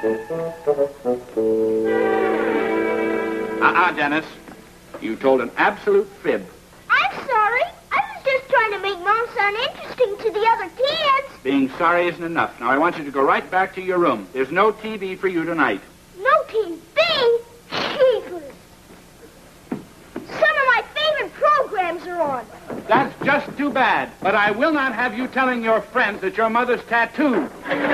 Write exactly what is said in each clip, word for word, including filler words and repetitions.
Uh-uh, Dennis. You told an absolute fib. I'm sorry. I was just trying to make Mom sound interesting to the other kids. Being sorry isn't enough. Now, I want you to go right back to your room. There's no T V for you tonight. No T V? Jeepers. Some of my favorite programs are on. That's just too bad. But I will not have you telling your friends that your mother's tattooed.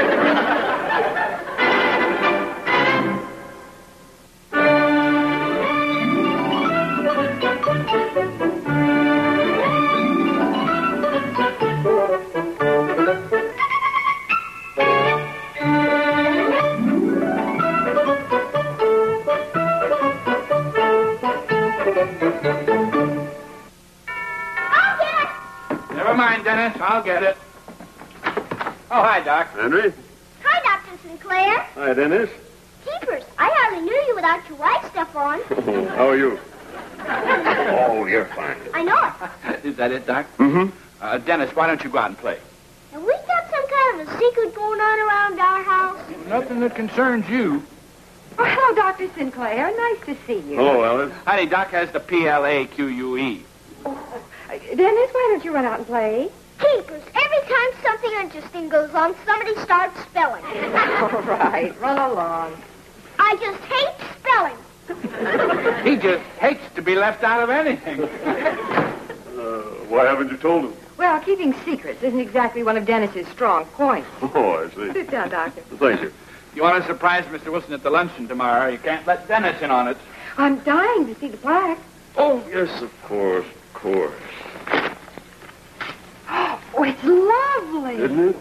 Dennis, I'll get it. Oh, hi, Doc. Henry? Hi, Doctor Sinclair. Hi, Dennis. Keepers, I hardly knew you without your white stuff on. How are you? Oh, you're fine. I know it. Is that it, Doc? Mm-hmm. Uh, Dennis, why don't you go out and play? Have we got some kind of a secret going on around our house? Nothing that concerns you. Oh, hello, Doctor Sinclair. Nice to see you. Hello, Alice. Honey, Doc has the P L A Q U E. Oh, uh, Dennis, why don't you run out and play? Keepers, every time something interesting goes on, somebody starts spelling. All right, run along. I just hate spelling. He just hates to be left out of anything. Uh, why haven't you told him? Well, keeping secrets isn't exactly one of Dennis's strong points. Oh, I see. Sit down, Doctor. Thank you. You want to surprise Mister Wilson at the luncheon tomorrow. You can't let Dennis in on it. I'm dying to see the plaque. Oh, yes, of course, of course. Oh, it's lovely. Isn't it?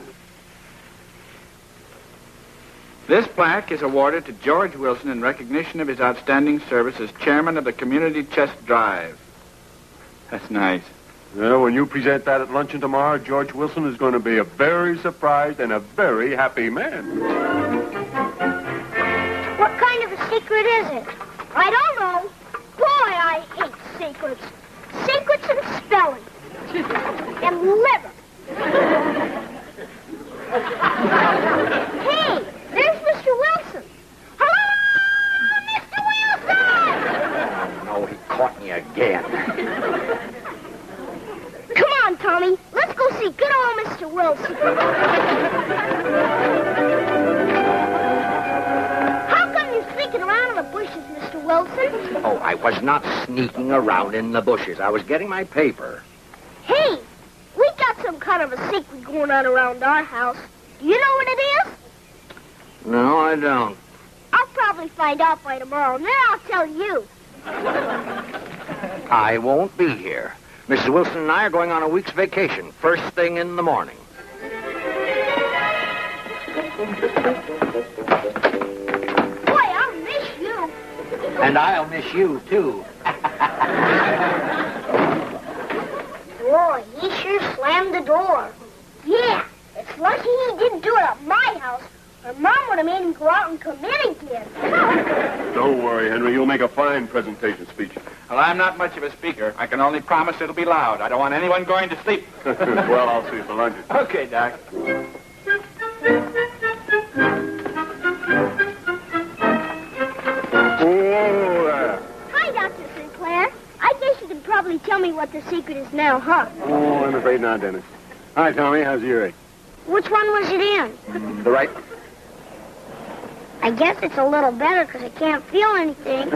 This plaque is awarded to George Wilson in recognition of his outstanding service as chairman of the Community Chest Drive. That's nice. Yeah, when you present that at luncheon tomorrow, George Wilson is going to be a very surprised and a very happy man. What kind of a secret is it? I don't know. Boy, I hate secrets. Secrets and spelling. And liver. Hey, there's Mister Wilson. Hello, Mister Wilson! No, he caught me again. Come on, Tommy. Let's go see good old Mister Wilson. How come you're sneaking around in the bushes, Mister Wilson? Oh, I was not sneaking around in the bushes. I was getting my paper. Hey, we got some kind of a secret going on around our house. Do you know what it is? No, I don't. I'll probably find out by tomorrow, and then I'll tell you. I won't be here. Missus Wilson and I are going on a week's vacation, first thing in the morning. Boy, I'll miss you. And I'll miss you, too. Boy, he sure slammed the door. Yeah, it's lucky he didn't do it at my house, or Mom would have made him go out and commit again. Don't worry, Henry. You'll make a fine presentation speech. Well, I'm not much of a speaker. I can only promise it'll be loud. I don't want anyone going to sleep. Well, I'll see you for luncheon. Okay, Doc. Oh, there. Hi, Doctor Sinclair. I guess you can probably tell me what the secret is now, huh? Oh, I'm afraid not, Dennis. Hi, Tommy. How's the earache? Which one was it in? The right. I guess it's a little better because I can't feel anything.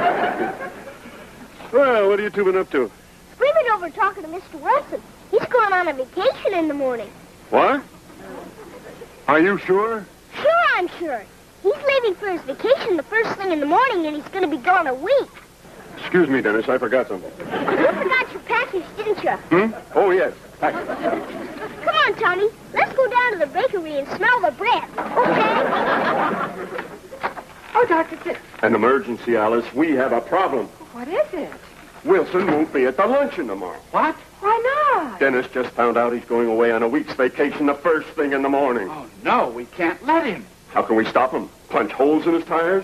Well, what are you two been up to? We've been over talking to Mister Wilson. He's going on a vacation in the morning. What? Are you sure? Sure, I'm sure. He's leaving for his vacation the first thing in the morning, and he's going to be gone a week. Excuse me, Dennis. I forgot something. You forgot your package, didn't you? Hmm? Oh, yes. Thanks. Come on, Tommy. Let's go down to the bakery and smell the bread. Okay? Oh, Doctor Sid. An emergency, Alice. We have a problem. What is it? Wilson won't be at the luncheon tomorrow. What? Why not? Dennis just found out he's going away on a week's vacation the first thing in the morning. Oh, no, we can't let him. How can we stop him? Punch holes in his tires?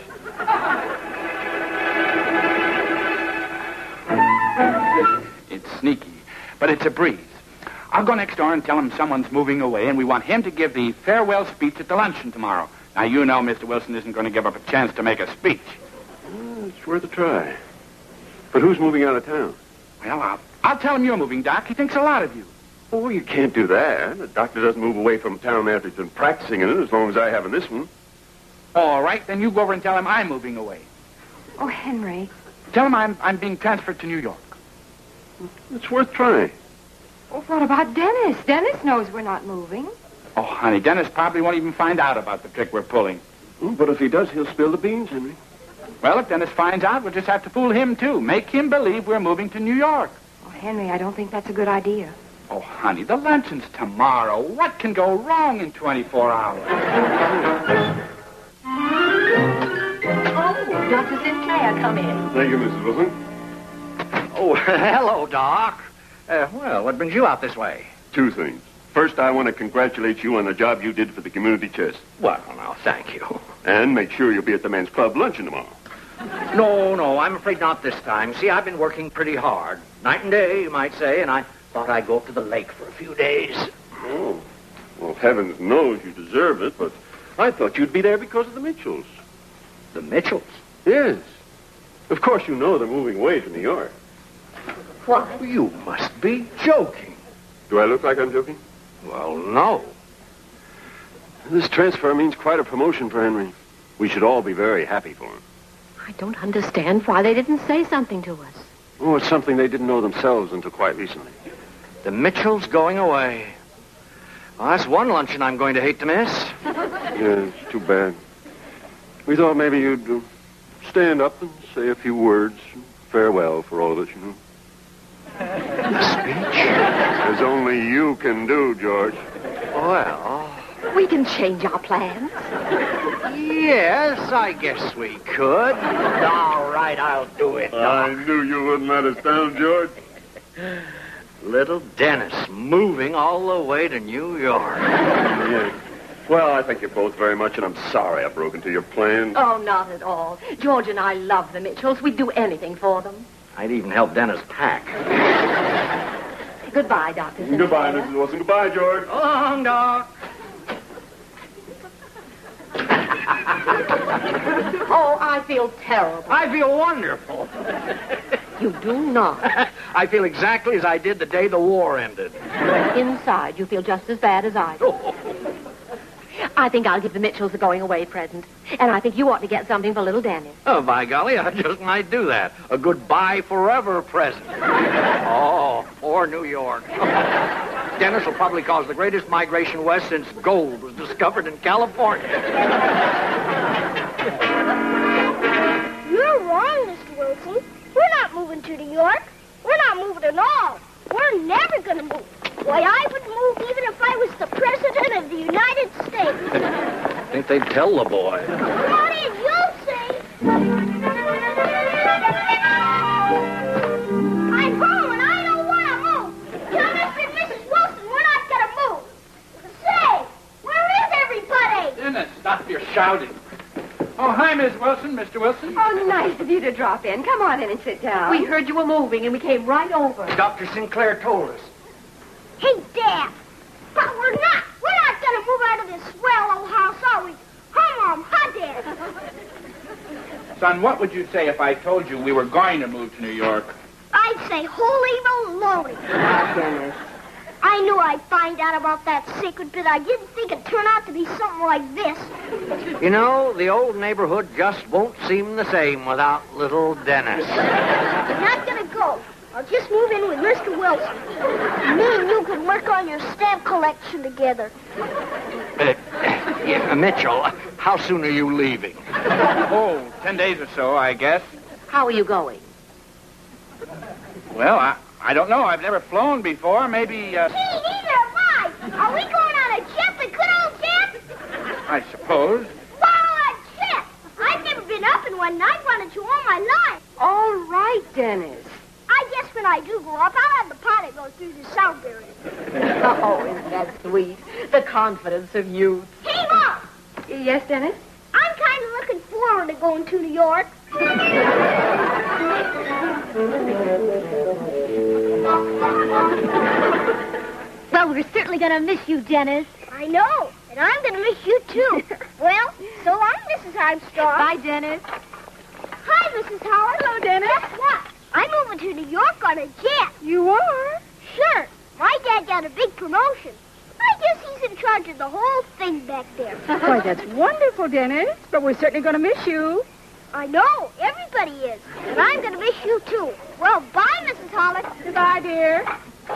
It's sneaky, but it's a breeze. I'll go next door and tell him someone's moving away, and we want him to give the farewell speech at the luncheon tomorrow. Now, you know Mister Wilson isn't going to give up a chance to make a speech. Well, it's worth a try. But who's moving out of town? Well, I'll, I'll tell him you're moving, Doc. He thinks a lot of you. Oh, you can't do that. The doctor doesn't move away from town after he's been practicing in it as long as I have in this one. All right, then you go over and tell him I'm moving away. Oh, Henry. Tell him I'm, I'm being transferred to New York. It's worth trying. Well, what about Dennis? Dennis knows we're not moving. Oh, honey, Dennis probably won't even find out about the trick we're pulling. Mm, But if he does, he'll spill the beans, Henry. Well, if Dennis finds out, we'll just have to fool him, too. Make him believe we're moving to New York. Oh, Henry, I don't think that's a good idea. Oh, honey, the luncheon's tomorrow. What can go wrong in twenty-four hours? Oh, Doctor Sinclair, come in. Thank you, Missus Wilson. Oh, hello, Doc. Uh, well, what brings you out this way? Two things. First, I want to congratulate you on the job you did for the community chest. Well, now, thank you. And make sure you'll be at the men's club luncheon tomorrow. No, no, I'm afraid not this time. See, I've been working pretty hard. Night and day, you might say, and I thought I'd go up to the lake for a few days. Oh. Well, heavens knows you deserve it, but I thought you'd be there because of the Mitchells. The Mitchells? Yes. Of course you know they're moving away to New York. What? You must be joking. Do I look like I'm joking? Well, no. This transfer means quite a promotion for Henry. We should all be very happy for him. I don't understand why they didn't say something to us. Oh, it's something they didn't know themselves until quite recently. The Mitchells going away. Well, that's one luncheon I'm going to hate to miss. Yeah, it's too bad. We thought maybe you'd uh, stand up and say a few words. Farewell for all of us, you know. Speech? As only you can do, George. Well, We can change our plans. yes, I guess we could. All right, I'll do it, I Doc. knew you wouldn't let us down, George. Little Dennis moving all the way to New York. Yeah. Well, I thank you both very much, and I'm sorry I broke into your plans. Oh, not at all. George and I love the Mitchells. We'd do anything for them. I'd even help Dennis pack. Goodbye, Doctor Sinclair. Goodbye, Missus Wilson. Goodbye, George. So long, Doc. Oh, I feel terrible. I feel wonderful. You do not. I feel exactly as I did the day the war ended. Inside, you feel just as bad as I do. I think I'll give the Mitchells a going-away present. And I think you ought to get something for little Dennis. Oh, by golly, I just might do that. A goodbye forever present. Oh, poor New York. Dennis will probably cause the greatest migration west since gold was discovered in California. You're wrong, Mister Wilson. We're not moving to New York. We're not moving at all. We're never going to move. Why, I would move even if I was the President of the United States. I think they'd tell the boy. What did you say? I'm home and I don't want to move. Tell Mister and Missus Wilson we're not going to move. Say, where is everybody? Dennis, stop your shouting. Oh, hi, Miss Wilson, Mister Wilson. Oh, nice of you to drop in. Come on in and sit down. We heard you were moving, and we came right over. Doctor Sinclair told us. Hey, Dad. But we're not. We're not going to move out of this swell old house, are we? Huh, Mom? Huh, Dad? Son, what would you say if I told you we were going to move to New York? I'd say holy moly. Dennis. I knew I'd find out about that secret, but I didn't think it'd turn out to be something like this. You know, the old neighborhood just won't seem the same without little Dennis. I'm not going to go. I'll just move in with Mister Wilson. Me and you can work on your stamp collection together. Uh, yeah, Mitchell, how soon are you leaving? Oh, ten days or so, I guess. How are you going? Well, I, I don't know. I've never flown before. Maybe, uh, Gee, neither have I. Are we going on a jet, the good old jet? I suppose. Wow, a jet! I've never been up in one, and I've wanted to all my life. All right, Dennis. I guess when I do grow up, I'll have the pilot go through the sound barrier. Oh, isn't that sweet? The confidence of youth. Hey, Mom! Yes, Dennis? I'm kind of looking forward to going to New York. Well, we're certainly going to miss you, Dennis. I know, and I'm going to miss you, too. Well, so long, Missus Armstrong. Bye, Dennis. Hi, Missus Howard. Hello, Dennis. Guess what? I'm moving to New York on a jet. You are? Sure. My dad got a big promotion. I guess he's in charge of the whole thing back there. Why, that's wonderful, Dennis. But we're certainly going to miss you. I know. Everybody is. And I'm going to miss you, too. Well, bye, Missus Holland. Goodbye, dear.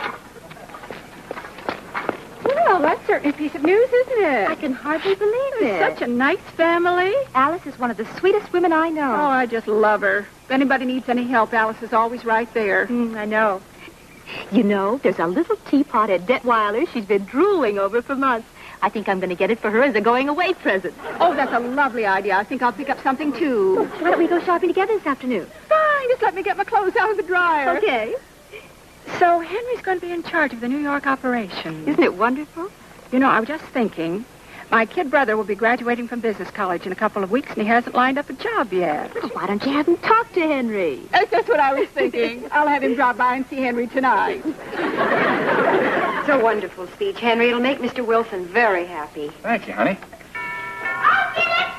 Well, that's certainly a piece of news, isn't it? I can hardly believe It's it. such a nice family. Alice is one of the sweetest women I know. Oh, I just love her. If anybody needs any help, Alice is always right there. Mm, I know. You know, there's a little teapot at Detweiler's she's been drooling over for months. I think I'm going to get it for her as a going-away present. Oh, that's a lovely idea. I think I'll pick up something, too. Why don't we go shopping together this afternoon? Fine. Just let me get my clothes out of the dryer. Okay. So Henry's going to be in charge of the New York operation. Isn't it wonderful? You know, I was just thinking, my kid brother will be graduating from business college in a couple of weeks, and he hasn't lined up a job yet. Well, why don't you have him talk to Henry? That's just what I was thinking. I'll have him drop by and see Henry tonight. It's a wonderful speech, Henry. It'll make Mister Wilson very happy. Thank you, honey. I'll get it.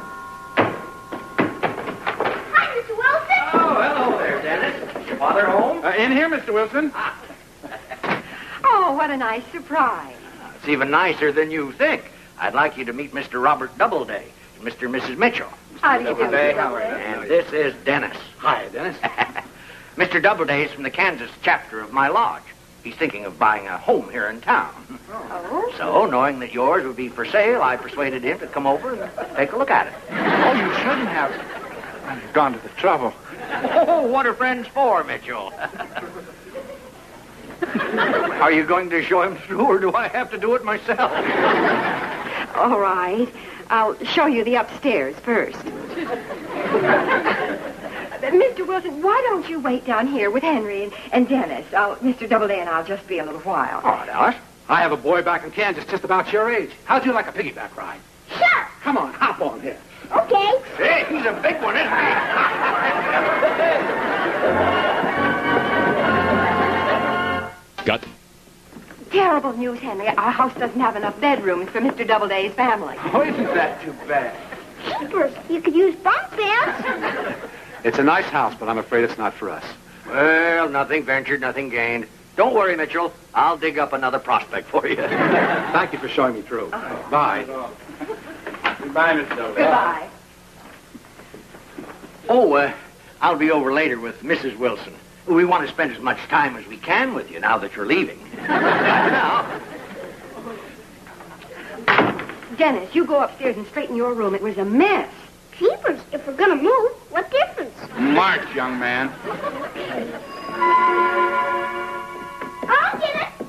Hi, Mister Wilson. Oh, hello there, Dennis. Is your father home? Uh, in here, Mister Wilson. Oh, what a nice surprise. It's even nicer than you think. I'd like you to meet Mister Robert Doubleday, Mister and Missus Mitchell. How do you do, Doubleday, Mister how are you? And this is Dennis. Hi, Dennis. Mister Doubleday is from the Kansas chapter of my lodge. He's thinking of buying a home here in town. Oh? So, knowing that yours would be for sale, I persuaded him to come over and take a look at it. Oh, you shouldn't have. I've gone to the trouble. Oh, what are friends for, Mitchell? Are you going to show him through, or do I have to do it myself? All right. I'll show you the upstairs first. Mister Wilson, why don't you wait down here with Henry and, and Dennis? I'll, Mister Doubleday and I'll just be a little while. All right, Alice. I have a boy back in Kansas just about your age. How'd you like a piggyback ride? Sure. Come on, hop on here. Okay. Hey, he's a big one, isn't he? Got Terrible news, Henry. Our house doesn't have enough bedrooms for Mister Doubleday's family. Oh, isn't that too bad? Keepers. You could use bunk beds. It's a nice house, but I'm afraid it's not for us. Well, nothing ventured, nothing gained. Don't worry, Mitchell. I'll dig up another prospect for you. Thank you for showing me through. Bye. Goodbye, Mister Doubleday. Goodbye. Oh, uh, I'll be over later with Missus Wilson. We want to spend as much time as we can with you now that you're leaving. Now, Dennis, you go upstairs and straighten your room. It was a mess. Keepers. If we're going to move, what difference? March, young man. I'll get it.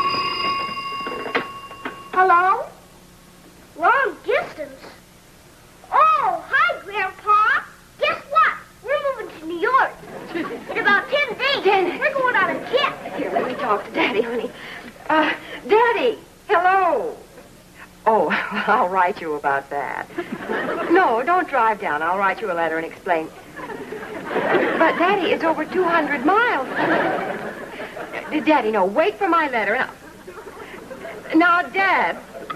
Hello? Long distance. Oh, hi, Grandpa. Guess what? We're moving to New York. In about ten days. Dennis. We're going on a jet. Here, let me talk to Daddy, honey. Uh, Daddy, hello. Oh, I'll write you about that. No, don't drive down. I'll write you a letter and explain. But, Daddy, it's over two hundred miles. Uh, Daddy, no, wait for my letter. Now, now Dad.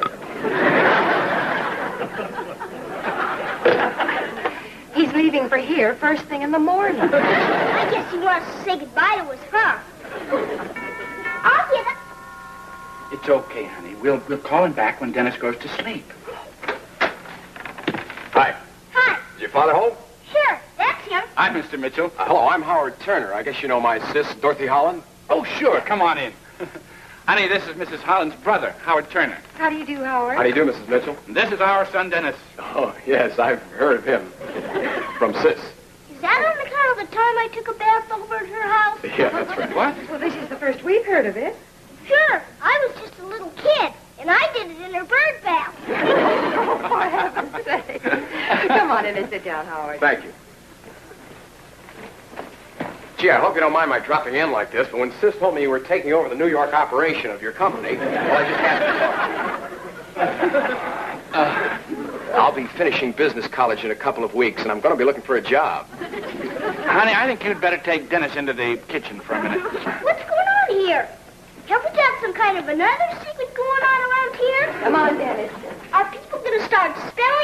He's leaving for here first thing in the morning. I guess he wants to say goodbye to us, huh? I'll get it. It's okay, honey. We'll we'll call him back when Dennis goes to sleep. Hi. Hi. Is your father home? Sure, that's him. Hi, Mister Mitchell. Uh, hello, I'm Howard Turner. I guess you know my sis, Dorothy Holland. Oh, sure. Come on in. Honey, this is Missus Holland's brother, Howard Turner. How do you do, Howard? How do you do, Missus Mitchell? And this is our son, Dennis. Oh, yes, I've heard of him. From sis. Is that on account of the time I took a bath over at her house? Yeah, that's right. What? Well, this is the first we've heard of it. Sure. I was just a little kid, and I did it in her bird bath. Oh, for heaven's sake. Come on in and sit down, Howard. Thank you. Gee, I hope you don't mind my dropping in like this, but when Sis told me you were taking over the New York operation of your company, well, I just had to talk. Uh, I'll be finishing business college in a couple of weeks, and I'm going to be looking for a job. Honey, I think you'd better take Dennis into the kitchen for a minute. What's going on here? Have we got some kind of another secret going on around here? Come on, Dennis. Are people going to start spelling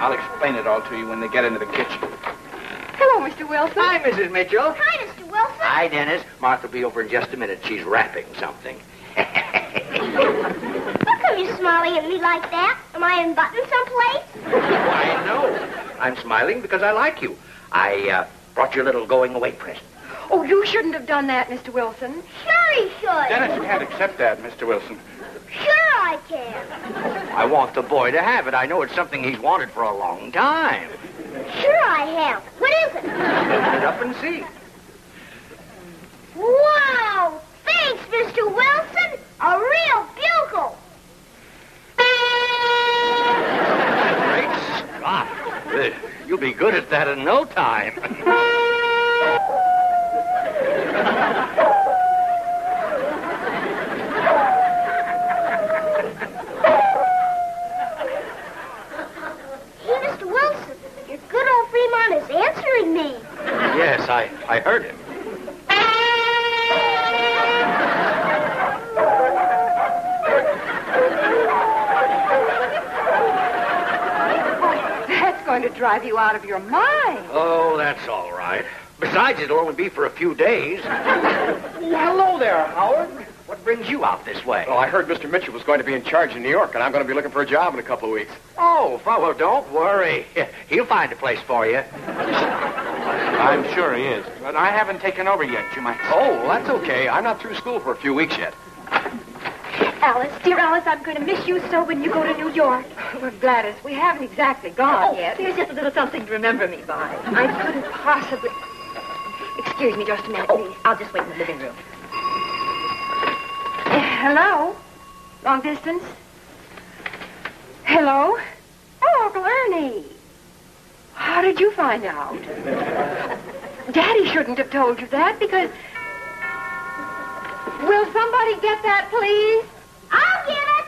I'll explain it all to you when they get into the kitchen. Hello, Mister Wilson. Hi, Missus Mitchell. Hi, Mister Wilson. Hi, Dennis. Martha will be over in just a minute. She's wrapping something. How come you're smiling at me like that? Am I unbuttoned someplace? I know. I'm smiling because I like you. I uh, brought you a little going-away present. Oh, you shouldn't have done that, Mister Wilson. Sure he should. Dennis, you can't accept that, Mister Wilson. Sure I can. I want the boy to have it. I know it's something he's wanted for a long time. Sure I have. What is it? Open it up and see. Wow! Thanks, Mister Wilson. A real bugle. Great Scott. Uh, You'll be good at that in no time. Hey, Mister Wilson, your good old Fremont is answering me. Yes, I, I heard him. That's going to drive you out of your mind. Oh, that's all right. Besides, it'll only be for a few days. Hello there, Howard. What brings you out this way? Well, I heard Mister Mitchell was going to be in charge in New York, and I'm going to be looking for a job in a couple of weeks. Oh, fellow, don't worry. He'll find a place for you. I'm sure he is. But I haven't taken over yet, you might say. Oh, that's okay. I'm not through school for a few weeks yet. Alice, dear Alice, I'm going to miss you so when you go to New York. Well, Gladys, we haven't exactly gone Oh, yet. here's just a little something to remember me by. I couldn't possibly... Excuse me just a minute, please. Oh, I'll just wait in the living room. Uh, hello? Long distance? Hello? Oh, Uncle Ernie. How did you find out? Daddy shouldn't have told you that because... Will somebody get that, please? I'll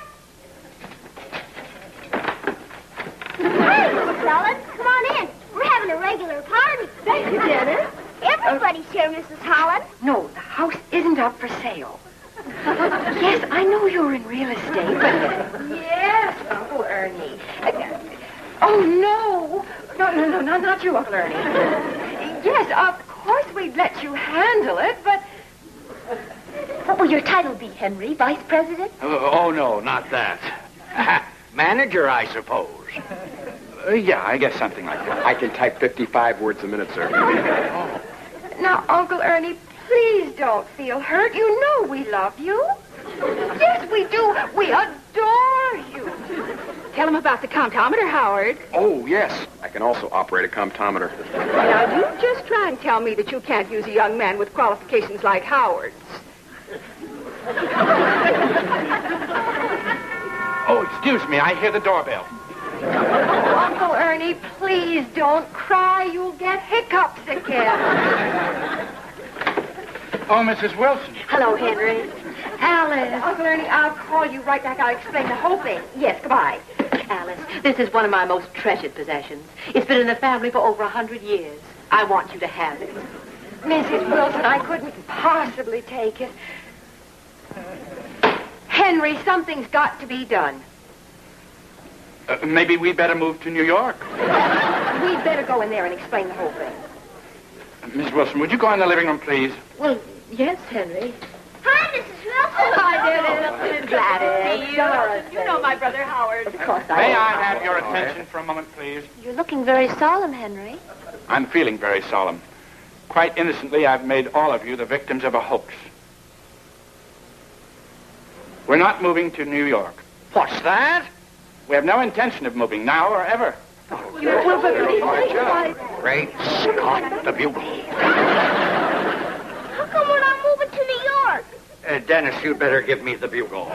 get it. Hey, Missus Ellen, come on in. We're having a regular party. Thank you, Dennis. Everybody's here, Missus Holland. No, the house isn't up for sale. Yes, I know you're in real estate, but... Yes, Uncle Ernie. Uh, oh, no. No, no, no, no, not you, Uncle Ernie. Yes, of course we'd let you handle it, but... What will your title be, Henry? Vice President? Oh, oh no, not that. Manager, I suppose. Uh, yeah, I guess something like that. I can type fifty-five words a minute, sir. Now, Uncle Ernie, please don't feel hurt. You know we love you. Yes, we do. We adore you. Tell him about the comptometer, Howard. Oh, yes. I can also operate a comptometer. Now, you just try and tell me that you can't use a young man with qualifications like Howard's. Oh, excuse me. I hear the doorbell. Oh, Uncle Ernie, please don't cry. You'll get hiccups again. Oh, Missus Wilson. Hello, Henry. Alice. Uncle Ernie, I'll call you right back. I'll explain the whole thing. Yes, goodbye. Alice, this is one of my most treasured possessions. It's been in the family for over a hundred years. I want you to have it. Missus Wilson, I couldn't possibly take it. Henry, something's got to be done. Uh, maybe we'd better move to New York. We'd better go in there and explain the whole thing. Uh, Miss Wilson, would you go in the living room, please? Well, yes, Henry. Hi, Missus Wilson. Hi, Dennis. Gladys. Doris. You know my brother Howard. Of course I May do. I have your attention for a moment, please? You're looking very solemn, Henry. I'm feeling very solemn. Quite innocently, I've made all of you the victims of a hoax. We're not moving to New York. What's that? We have no intention of moving now or ever. Well, but please think about it. Great Scott, the bugle. How come we're not moving to New York? Uh, Dennis, you'd better give me the bugle.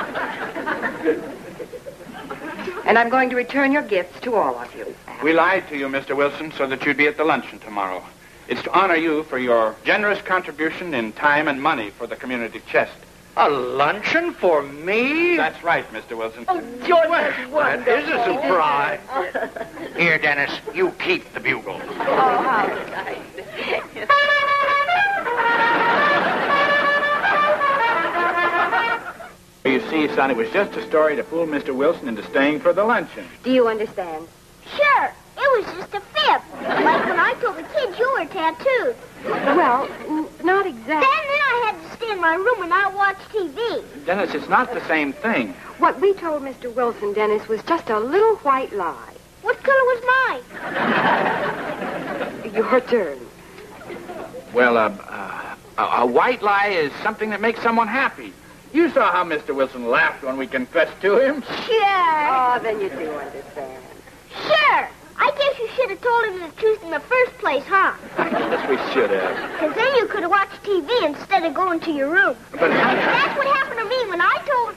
And I'm going to return your gifts to all of you. We lied to you, Mister Wilson, so that you'd be at the luncheon tomorrow. It's to honor you for your generous contribution in time and money for the community chest. A luncheon for me? That's right, Mister Wilson. Oh, George, that's That is a surprise. Here, Dennis, you keep the bugle. Oh, how nice. You see, son, it was just a story to fool Mister Wilson into staying for the luncheon. Do you understand? Sure, it was just a fib. Like when I told the kids you were tattooed. Well, n- not Then, exactly. then I had to stay in my room and not watch T V. Dennis, it's not the same thing. What we told Mister Wilson, Dennis, was just a little white lie. What color was mine? Your turn. Well, uh, uh, a, a white lie is something that makes someone happy. You saw how Mister Wilson laughed when we confessed to him. Sure. Oh, then you do understand. Sure. I guess you should have told him the truth in the first place, huh? Yes, we should have. Because then you could have watched T V instead of going to your room. But how... That's what happened to me when I told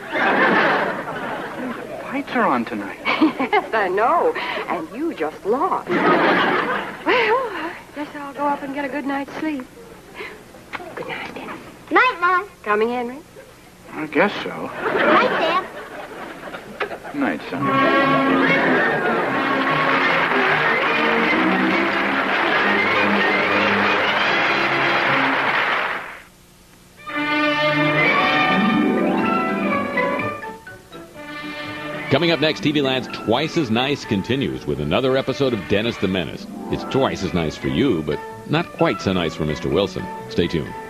Fib. Lights are on tonight. Yes, I know. And you just lost. Well, guess I'll go up and get a good night's sleep. Good night, Dennis. Night, Mom. Coming, Henry? I guess so. Night, Dad. Night, son. Coming up next, T V Land's Twice as Nice continues with another episode of Dennis the Menace. It's twice as nice for you, but not quite so nice for Mister Wilson. Stay tuned.